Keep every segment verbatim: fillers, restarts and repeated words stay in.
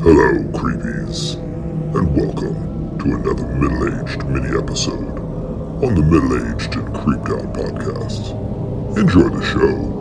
Hello, creepies, and welcome to another middle-aged mini-episode on the Middle-Aged and Creeped Out podcast. Enjoy the show.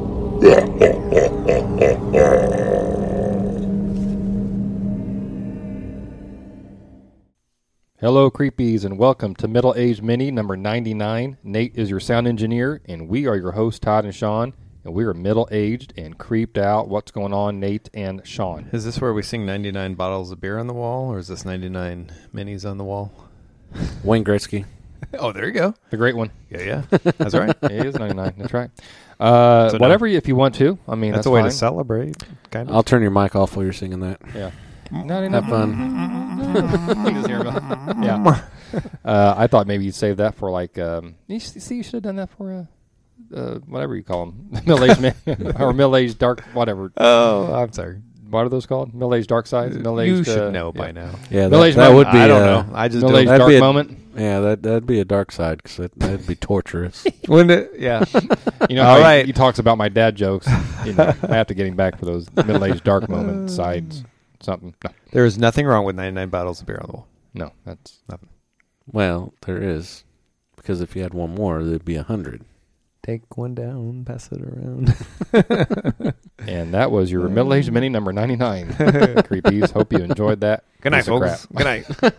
Hello, creepies, and welcome to Middle-Aged Mini number ninety-nine. Nate is your sound engineer, and we are your hosts, Todd and Sean. And we are middle-aged and creeped out. What's going on, Nate and Sean? Is this where we sing ninety-nine bottles of beer on the wall, or is this ninety-nine minis on the wall? Wayne Gretzky. Oh, there you go. The great one. Yeah, yeah. That's right. It is ninety-nine. That's right. Uh, So whatever, you, if you want to. I mean, That's, that's a way fine. to celebrate, kind of. I'll turn your mic off while you're singing that. Yeah. Have fun. You just hear about- yeah. Uh, I thought maybe you'd save that for like. Um, you see, you should have done that for uh, uh, whatever you call them, middle-aged man or middle-aged dark, whatever. Oh, I'm sorry. What are those called? Middle-aged dark sides. Middle-aged. You should uh, know yeah. by now. Yeah, that, Middle-aged that moment. would be. I don't uh, know. I just Middle-aged That'd dark be a- moment. Yeah, that that'd be a dark side because that, that'd be torturous. When it, yeah. You know, All how right. he, he talks about my dad jokes. You know, I have to get him back for those middle-aged dark moment sides. Something. No, There is nothing wrong with ninety-nine bottles of beer on the wall. no, that's Nothing. Well, there is, because if you had one more, there'd be a hundred. Take one down, pass it around. and that was your middle-aged mini number ninety-nine. Creepies. Hope you enjoyed that. Good night, Piece of folks. crap. Good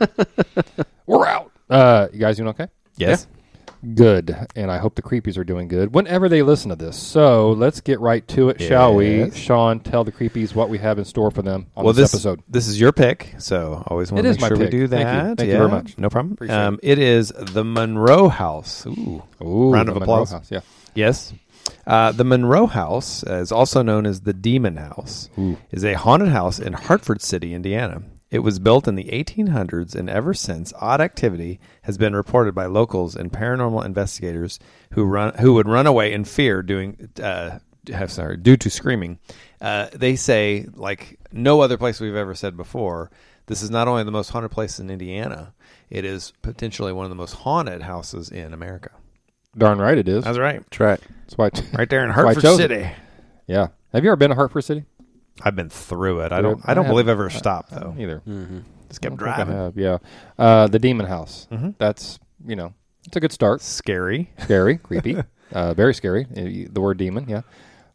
night. We're out. Uh, you guys doing okay? Yes. Good. And I hope the creepies are doing good whenever they listen to this. So let's get right to it, shall we? Yes. Sean, tell the creepies what we have in store for them on Well, this, this episode. This is your pick, so always want It to is make my sure we pick. do Thank that. you. Thank you Yeah, very much. No problem. Appreciate Um, it is the Monroe House. Ooh. Ooh, round of the Monroe applause. House, yeah. Yes. Uh, the Monroe House, uh, is also known as the Demon House, Ooh. is a haunted house in Hartford City, Indiana. It was built in the eighteen hundreds, and ever since, odd activity has been reported by locals and paranormal investigators who run who would run away in fear doing uh, sorry due to screaming. Uh, they say, like no other place we've ever said before, this is not only the most haunted place in Indiana, it is potentially one of the most haunted houses in America. Darn right it is. That's right. That's right. That's why. Right there in That's why I Hartford chose it. City. Yeah. Have you ever been to Hartford City? I've been through it. I Through don't. it? I don't I believe I've haven't. ever stopped though. Either. Mm-hmm. Just I kept don't think I driving. have, yeah. Uh, the Demon House. Mhm. That's, you know, it's a good start. Scary. Scary, creepy, uh, very scary. Uh, The word demon, yeah.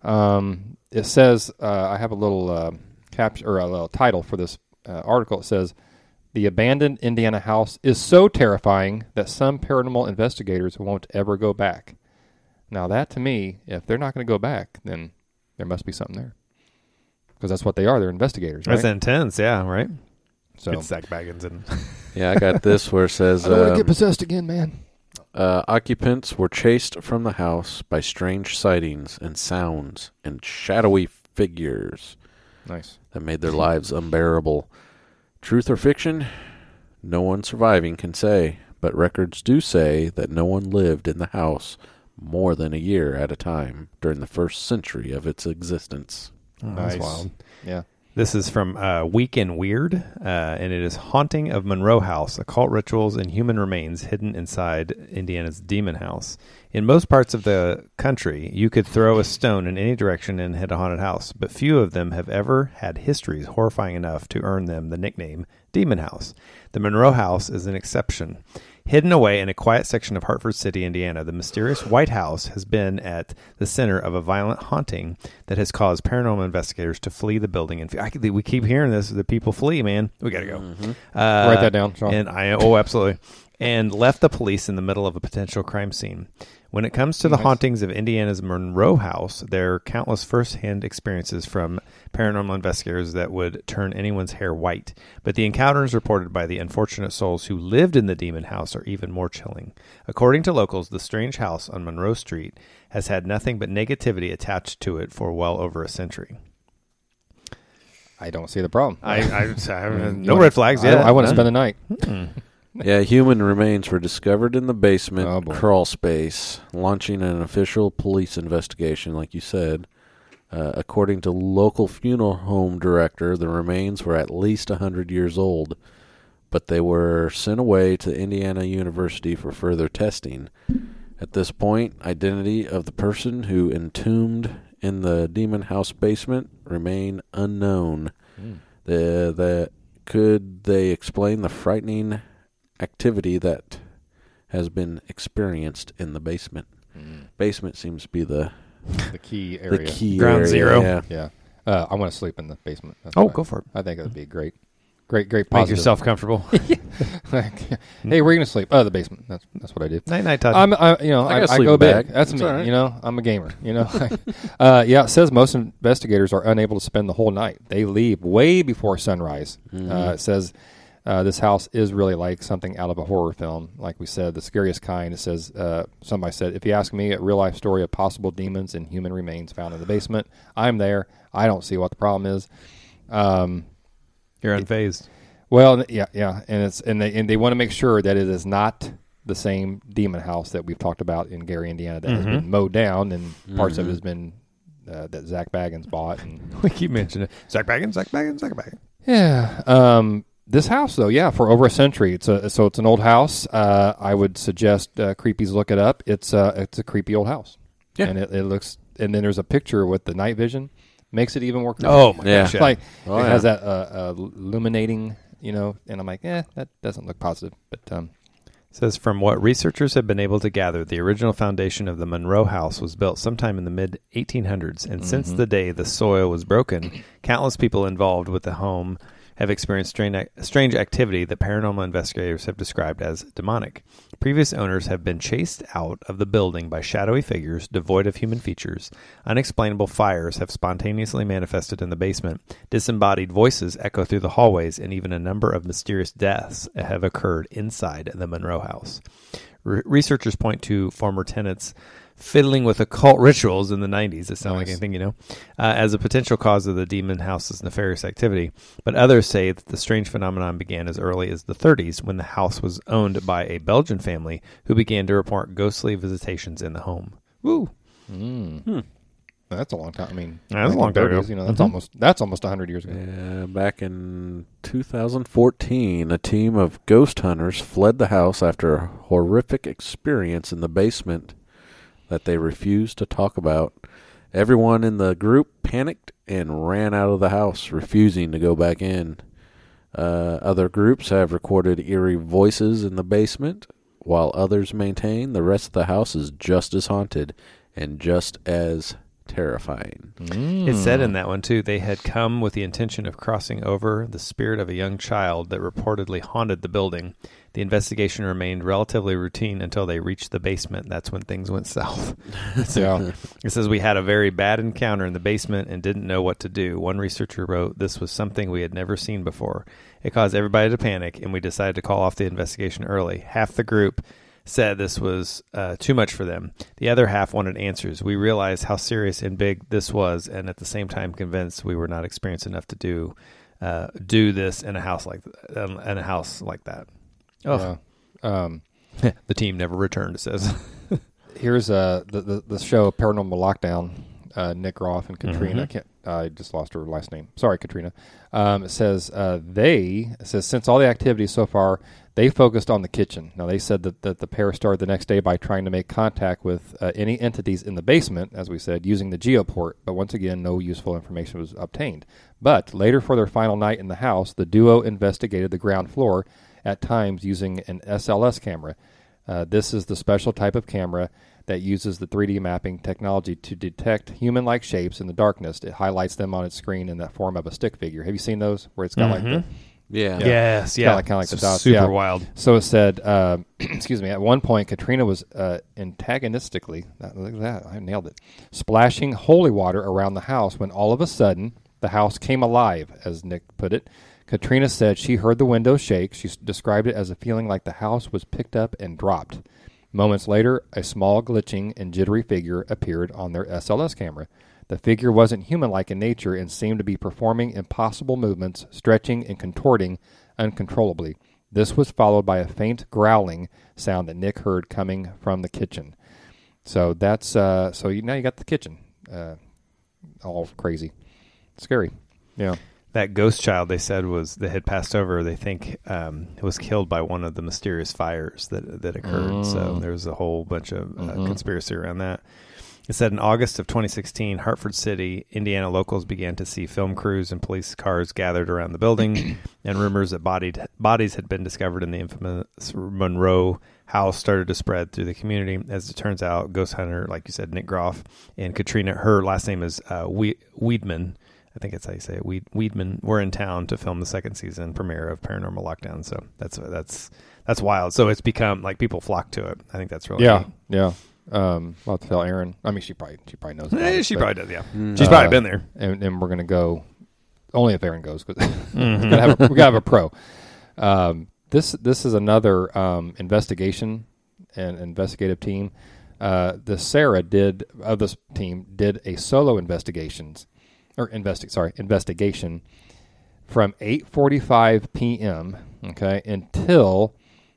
Um, it says, uh, I have a little uh, caption or a little title for this uh, article. It says, "The abandoned Indiana house is so terrifying that some paranormal investigators won't ever go back." Now, that to me, if they're not going to go back, then there must be something there. Because that's what they are. They're investigators, right? That's intense. Yeah. Right. So, It's Zach Baggins and Yeah, I got this where it says I don't want to um, get possessed again, man. uh, occupants were chased from the house by strange sightings and sounds and shadowy figures Nice. that made their lives unbearable. Truth or fiction? No one surviving can say, but records do say that no one lived in the house more than a year at a time during the first century of its existence. Oh, Nice. that's wild. Yeah. This is from uh, Weekend Weird, uh, and it is Haunting of Monroe House, occult rituals and human remains hidden inside Indiana's Demon House. In most parts of the country, you could throw a stone in any direction and hit a haunted house, but few of them have ever had histories horrifying enough to earn them the nickname Demon House. The Monroe House is an exception. Hidden away in a quiet section of Hartford City, Indiana, the mysterious White House has been at the center of a violent haunting that has caused paranormal investigators to flee the building. And I, we keep hearing this: the people flee. Man, we gotta go. Mm-hmm. Uh, Write that down, Sean. And I oh, absolutely. And left the police in the middle of a potential crime scene. When it comes to the Nice. hauntings of Indiana's Monroe House, there are countless first-hand experiences from paranormal investigators that would turn anyone's hair white. But the encounters reported by the unfortunate souls who lived in the Demon House are even more chilling. According to locals, the strange house on Monroe Street has had nothing but negativity attached to it for well over a century. I don't see the problem. I, I, I You no wanna- red flags I, yet. I want to None. spend the night. Yeah, human remains were discovered in the basement Oh, boy. crawl space, launching an official police investigation, like you said. Uh, according to local funeral home director, the remains were at least one hundred years old, but they were sent away to Indiana University for further testing. At this point, identity of the person who entombed in the Demon House basement remain unknown. Mm. The the could they explain the frightening activity that has been experienced in the basement? Mm. Basement seems to be the The key area. the key Ground area, zero. Yeah. Yeah. Uh, I want to sleep in the basement. That's Oh, fine. go for it. I think it would be great. Great, great Make positive. yourself comfortable. Hey, where are you going to sleep? Oh, the basement. That's that's what I do. Night, night, Todd. I'm, I, you know, I I, got a I sleeping go big. bag. That's It's me. all right. You know, I'm a gamer. You know, uh, yeah. It says most investigators are unable to spend the whole night. They leave way before sunrise. Mm-hmm. Uh, it says uh, this house is really like something out of a horror film. Like we said, the scariest kind. It says uh, somebody said, if you ask me, a real life story of possible demons and human remains found in the basement. I'm there. I don't see what the problem is. Um, You're unfazed. Well, yeah, yeah, and it's and they and they want to make sure that it is not the same demon house that we've talked about in Gary, Indiana, that has Mhm. been mowed down and parts of it Mhm. has been uh, that Zach Baggins bought. And We keep mentioning it. Zach Baggins, Zach Baggins, Zach Baggins. yeah, um, this house though, yeah, for over a century, it's a so it's an old house. Uh, I would suggest uh, creepies look it up. It's uh, it's a creepy old house. Yeah. and it, it looks. And then there's a picture with the night vision, makes it even more creepy. Oh, my Yeah. gosh. Like Oh, it yeah. has that uh, uh, illuminating, you know, and I'm like, eh, that doesn't look positive. But um, It says, from what researchers have been able to gather, the original foundation of the Monroe House was built sometime in the mid eighteen hundreds, and since Mhm. the day the soil was broken, countless people involved with the home have experienced strange, strange activity that paranormal investigators have described as demonic. Previous owners have been chased out of the building by shadowy figures devoid of human features. Unexplainable fires have spontaneously manifested in the basement. Disembodied voices echo through the hallways, and even a number of mysterious deaths have occurred inside the Monroe House. Re- researchers point to former tenants fiddling with occult rituals in the nineties. It sounds like Nice. anything, you know, uh, as a potential cause of the demon house's nefarious activity. But others say that the strange phenomenon began as early as the thirties, when the house was owned by a Belgian family who began to report ghostly visitations in the home. Woo! mm. Hmm. That's a long time. I mean, Yeah, that's a long time ago. thirties, You know, that's Mhm. almost that's almost a hundred years ago. Yeah, back in two thousand fourteen, a team of ghost hunters fled the house after a horrific experience in the basement that they refused to talk about. Everyone in the group panicked and ran out of the house, refusing to go back in. Uh, other groups have recorded eerie voices in the basement, while others maintain the rest of the house is just as haunted and just as terrifying. It said in that one, too, they had come with the intention of crossing over the spirit of a young child that reportedly haunted the building. The investigation remained relatively routine until they reached the basement. That's when things went south. Yeah. It says, we had a very bad encounter in the basement and didn't know what to do. One researcher wrote, this was something we had never seen before. It caused everybody to panic, and we decided to call off the investigation early. Half the group said this was uh, too much for them. The other half wanted answers. We realized how serious and big this was, and at the same time convinced we were not experienced enough to do uh, do this in a house like um, in a house like that. Oh, Yeah. Um, the team never returned. It says. here's uh, the, the the show Paranormal Lockdown. Uh, Nick Roth and Katrina. Mhm. I can't. I just lost her last name. Sorry, Katrina. Um, it says uh, they it says since all the activities so far, they focused on the kitchen. Now they said that, that the pair started the next day by trying to make contact with uh, any entities in the basement, as we said, using the geoport. But once again, no useful information was obtained. But later, for their final night in the house, the duo investigated the ground floor, at times using an S L S camera. Uh, this is the special type of camera that uses the three D mapping technology to detect human-like shapes in the darkness. It highlights them on its screen in the form of a stick figure. Have you seen those where it's got like the... Yeah. Yeah. Yes, yeah, Kinda like- kinda like the So dots, super yeah. wild. So it said, uh, excuse me, at one point, Katrina was uh, antagonistically, that, look at that, I nailed it, splashing holy water around the house when all of a sudden the house came alive, as Nick put it. Katrina said she heard the windows shake. She s- described it as a feeling like the house was picked up and dropped. Moments later, a small glitching and jittery figure appeared on their S L S camera. The figure wasn't human-like in nature and seemed to be performing impossible movements, stretching and contorting uncontrollably. This was followed by a faint growling sound that Nick heard coming from the kitchen. So that's uh, so you, now you got the kitchen, uh, all crazy, scary. Yeah. That ghost child they said was that had passed over. They think um, was killed by one of the mysterious fires that that occurred. Mm. So there was a whole bunch of uh, Mhm. conspiracy around that. It said in August of twenty sixteen, Hartford City, Indiana locals began to see film crews and police cars gathered around the building, and rumors that bodied, bodies had been discovered in the infamous Monroe house started to spread through the community. As it turns out, ghost hunter, like you said, Nick Groff, and Katrina, her last name is uh, we- Weedman, I think that's how you say it, Weed- Weedman, were in town to film the second season premiere of Paranormal Lockdown. So that's that's that's wild. So it's become, like, people flock to it. I think that's really Yeah, neat. yeah. Um, I'll have to tell Erin. I mean, she probably she probably knows. About Eh, it, she but- probably does, yeah. Mm. She's Uh, probably been there. and, and we're gonna go only if Erin goes because Mm-hmm. we gotta have a, we gotta have a pro. Um, this this is another um, investigation and investigative team. Uh, the Sarah did of this team did a solo investigations or investi- sorry investigation from eight forty-five p.m. okay until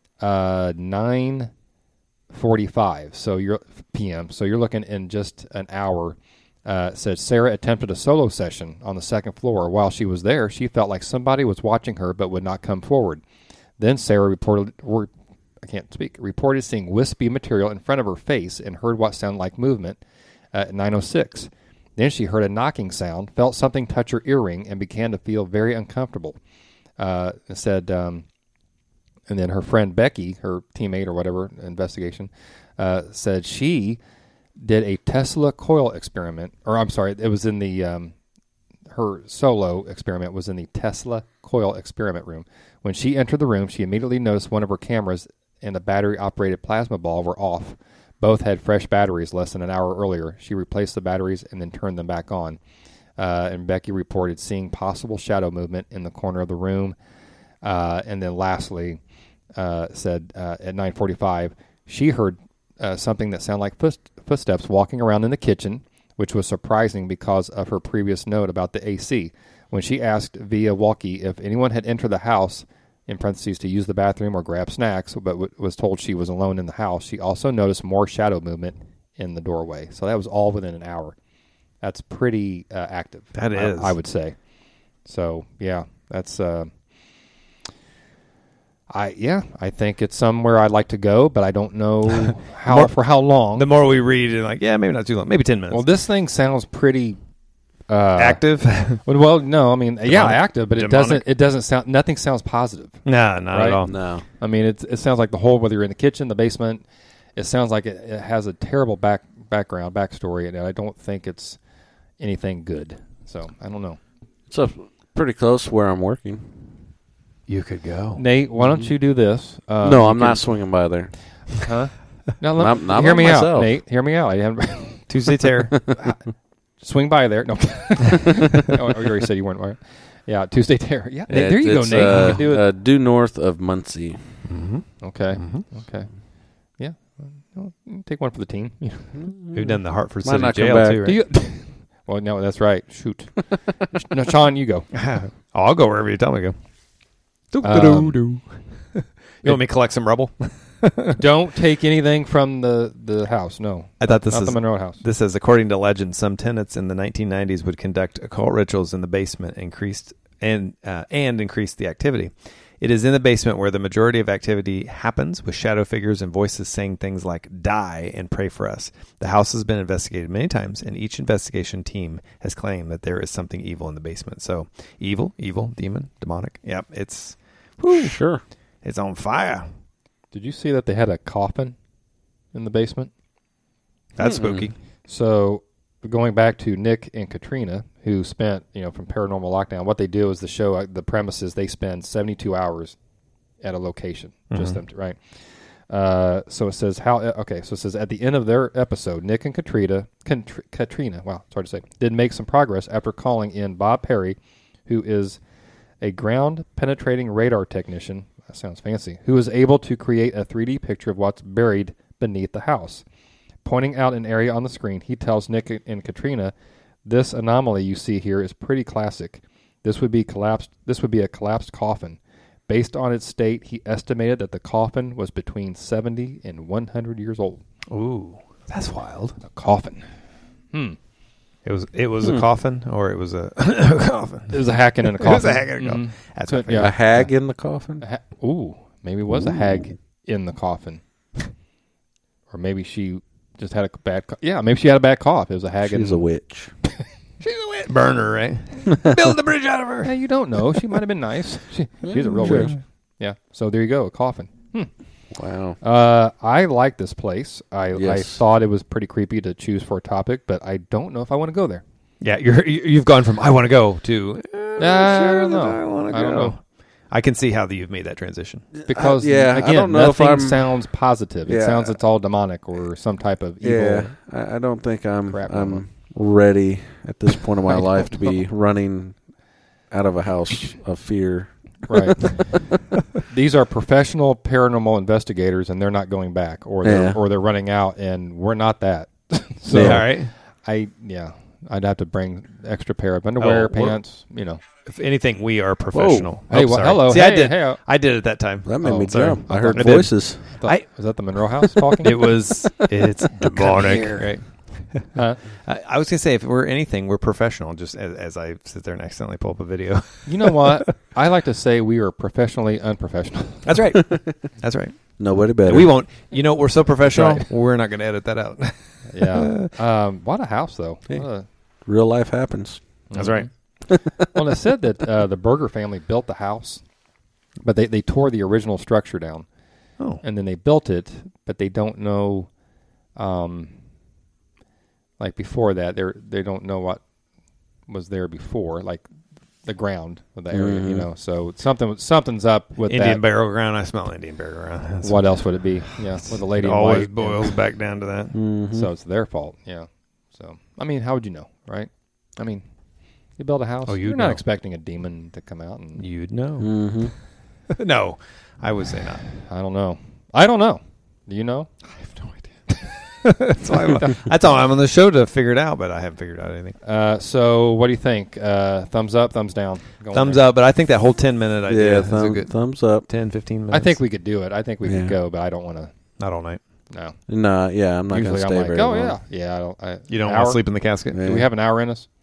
uh, nine forty-five. So you're p.m. So you're looking in just an hour. Uh, said Sarah attempted a solo session on the second floor. While she was there, she felt like somebody was watching her but would not come forward. Then Sarah reported, or, I can't speak, reported seeing wispy material in front of her face and heard what sounded like movement at nine oh six. Then she heard a knocking sound, felt something touch her earring, and began to feel very uncomfortable. Uh, it said, um, and then her friend Becky, her teammate or whatever, investigation, uh, said she did a Tesla coil experiment, or I'm sorry, it was in the, um, her solo experiment was in the Tesla coil experiment room. When she entered the room, she immediately noticed one of her cameras and a battery-operated plasma ball were off. Both had fresh batteries less than an hour earlier. She replaced the batteries and then turned them back on. Uh, and Becky reported seeing possible shadow movement in the corner of the room. Uh, and then lastly, uh, said uh, at nine forty-five, she heard uh, something that sounded like foot- footsteps walking around in the kitchen, which was surprising because of her previous note about the A C. When she asked via walkie if anyone had entered the house, in parentheses, to use the bathroom or grab snacks, but w- was told she was alone in the house, she also noticed more shadow movement in the doorway. So that was all within an hour. That's pretty uh, active. That I- is. I, would say. So, yeah, that's... Uh, I yeah, I think it's somewhere I'd like to go, but I don't know how More- for how long. The more we read, and like, yeah, maybe not too long, maybe ten minutes. Well, this thing sounds pretty uh, active? Well, well, no, I mean, yeah, active, but it Demonic? doesn't. It doesn't sound. Nothing sounds positive. no, not Right? at all. No. I mean, it it sounds like the whole, whether you're in the kitchen, the basement, it sounds like it, it has a terrible back background, backstory, and I don't think it's anything good. So I don't know. It's up pretty close where I'm working. You could go. Nate, why don't you do this? Uh, no, you I'm can- not swinging by there. Huh? Now, let, Not- not hear by me out, myself. Nate. Hear me out. I haven't- Tuesday Terror. Swing by there. No. Oh, you already said you weren't. Right? Yeah, Tuesday Terror. Yeah, Nate, there you go, It's, Nate. Uh, you can do it. Uh, due north of Muncie. mm-hmm. Okay. Mm-hmm. Okay. Yeah. Well, take one for the team. We've done the Hartford Might City not come Jail back. too, right? Do you? Well, no, that's right. Shoot. No, Sean, you go. oh, I'll go wherever you tell me to go. Um, you want me to collect some rubble? Don't take anything from the, the house. No. I thought this Not is the Monroe house. This says, according to legend, some tenants in the nineteen nineties would conduct occult rituals in the basement, increased and uh, and increase the activity. It is in the basement where the majority of activity happens, with shadow figures and voices saying things like "die" and "pray for us." The house has been investigated many times, and each investigation team has claimed that there is something evil in the basement. So, evil, evil, demon, demonic. Yep, it's whew, Sure. it's on fire. Did you see that they had a coffin in the basement? That's Mm-mm. spooky. So going back to Nick and Katrina, who spent, you know, from Paranormal Lockdown, what they do is the show, uh, the premise is they spend seventy-two hours at a location, just Mhm. them, two, right? Uh, so it says how, okay, so it says at the end of their episode, Nick and Katrina, Contr- Katrina, wow, it's hard to say, did make some progress after calling in Bob Perry, who is a ground penetrating radar technician. That sounds fancy. Who is able to create a three D picture of what's buried beneath the house. Pointing out an area on the screen, he tells Nick and Katrina, "This anomaly you see here is pretty classic. This would be collapsed. This would be a collapsed coffin. Based on its state, he estimated that the coffin was between seventy and one hundred years old. Ooh, that's wild. A coffin. Hmm. It was it was Hmm. a coffin, or it was a, a coffin. It was a hacking in a It coffin. was a hacking in a coffin. Mhm. That's So, what I yeah. figured. A hag in the coffin? A ha- Ooh, maybe it was a hag in the coffin. Or maybe she just had a bad. Co- yeah, maybe she had a bad cough. It was a Hagen. She's a witch. She's a witch. Burn her, right? Build the bridge out of her. Yeah, you don't know. She might have been nice. She, she's a real Sure. witch. Yeah. So there you go. A coffin. Hmm. Wow. Uh, I like this place. I I Yes. thought it was pretty creepy to choose for a topic, but I don't know if I want to go there. Yeah, you're you- you've gone from I want to go to uh, I sure don't that know. I want to I go. don't know. I can see how the, you've made that transition. Because Uh, yeah, I again, don't know if nothing I'm- sounds positive. It Yeah. sounds it's all demonic or some type of evil. Yeah, I, I don't think I'm Crap going on. I'm ready at this point of my I life don't to be running out of a house of fear. Right. These are professional paranormal investigators, and they're not going back, or they're Yeah. or they're running out, and we're not that. so Yeah, all right. I yeah, I'd have to bring extra pair of underwear, Oh, we're- pants. You know. If anything, we are professional. Hey, Oh, well, sorry. hello. See, hey, I did. Hey, uh, I did it that time. That made Oh, me sorry. jump. I heard I did. voices. thought- I- was that the Monroe House talking? It was. It's demonic. Right. Uh, I, I was gonna say if we're anything, we're professional. Just as, as I sit there and accidentally pull up a video. you know what? I like to say we are professionally unprofessional. That's right. That's right. Nobody better. We won't. You know, we're so professional. Right. We're not going to edit that out. Yeah. Um, what a house, though. Hey. What a- Real life happens. That's right. Well, it said that uh, the Berger family built the house, but they, they tore the original structure down, Oh, and then they built it, but they don't know, um, like before that, they they don't know what was there before, like the ground of the area, you Mhm. know. So something something's up with Indian that. burial ground. I smell Indian burial ground. That's What else would it be? Yeah, with the lady It in always white. boils back down to that. Mhm. So it's their fault. Yeah. So I mean, how would you know, right? I mean, you build a house. Oh, you'd you're not know. expecting a demon to come out, and You'd know. Mhm. No, I would say not. I don't know. I don't know. Do you know? I have no idea. that's, why I'm, that's all I'm on the show to figure it out, but I haven't figured out anything. Uh, so what do you think? Uh, thumbs up, thumbs down? Going Thumbs there. up, but I think that whole ten minute idea Yeah, is a thumb, good thumbs up. ten, fifteen minutes. I think we could do it. I think we Yeah. could go, but I don't want to. Not all night. No. Nah, yeah, I'm not Usually gonna I'm stay like, very oh long. yeah, yeah. I don't. I, You don't hour? want to sleep in the casket? Yeah. Do we have an hour in us?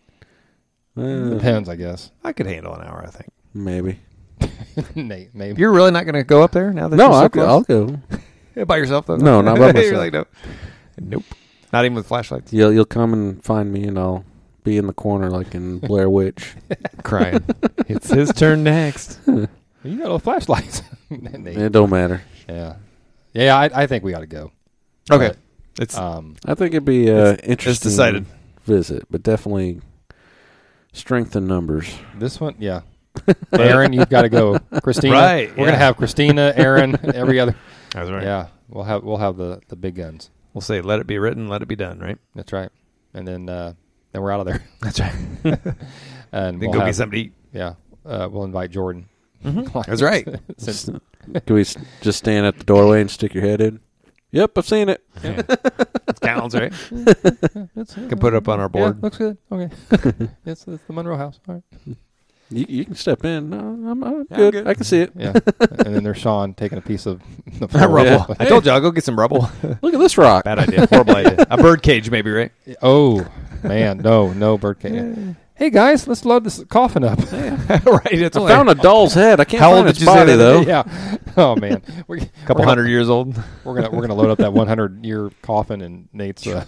Eh, Depends, I guess. I could handle an hour, I think. maybe. Nate, maybe. You're really not going to go up there now that No, you're so I'll, close? I'll go. Yeah, by yourself, though? No, not by You're myself. like, no. Nope. Not even with flashlights? You'll you'll come and find me, and I'll be in the corner like in Blair Witch. Crying. It's his turn next. You got all the flashlights. Nate. It don't matter. Yeah, yeah. I, I think we got to go. Okay. It's But, um, I think it'd be uh, interesting. decided. Visit, but definitely strength in numbers. this one, yeah. Aaron, you've got to go. Christina, Right, We're yeah. gonna have Christina, Aaron, every other. That's right. Yeah, we'll have we'll have the, the big guns. We'll say, let it be written, let it be done, right? That's right. And then uh, then we're out of there. That's right. And Then we'll go have, get something to eat. Yeah, uh, we'll invite Jordan. That's right. Since, Can we s- just stand at the doorway and stick your head in? Yep, I've seen it. Yeah. It counts, right? it's, Can put it up on our board. Yeah, looks good. Okay, it's, it's the Monroe House. All right. You, you can step in. No, I'm, I'm, I'm good. good. I can see it. Yeah, and then there's Sean taking a piece of the floor. Rubble. Yeah. I told you I'll go get some rubble. Look at this rock. Bad idea. Horrible idea. A bird cage, maybe, right? Oh man, no, no birdcage. Hey guys, let's load this coffin up. right. It's I only found a doll's head. I can't How find old its did you say body that though. Yeah. Oh man, we, a couple we're hundred years old. Gonna, we're gonna we're gonna load up that one hundred year coffin in Nate's uh,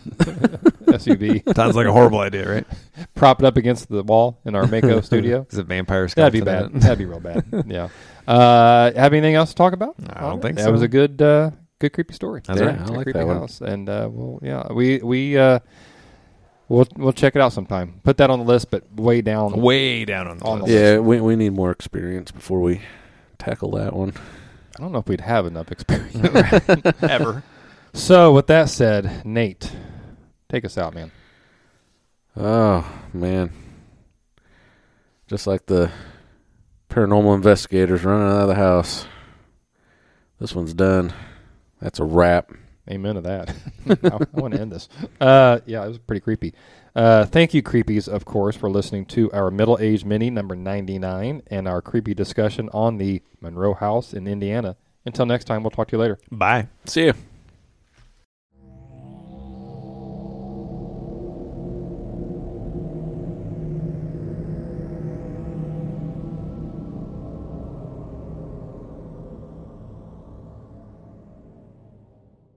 S U V. Sounds like a horrible idea, right? Prop it up against the wall in our Mako studio. Is it vampire skull? That'd be bad. That'd be real bad. Yeah. Uh, have anything else to talk about? I don't think that so. was a good, uh, good creepy story. That's Yeah, right. I Good like creepy that one. house, and uh, we'll yeah, we we uh, we'll we'll check it out sometime. Put that on the list, but way down. Way down on the On the list. Yeah, we we need more experience before we tackle that one. I don't know if we'd have enough experience. Ever. So, with that said, Nate, take us out, man. Oh man, just like the paranormal investigators running out of the house. This one's done. That's a wrap. Amen to that. I, I want to end this. Uh, yeah, it was pretty creepy. Uh, thank you, creepies, of course, for listening to our middle-aged mini number ninety-nine and our creepy discussion on the Monroe House in Indiana. Until next time, we'll talk to you later. Bye. See ya.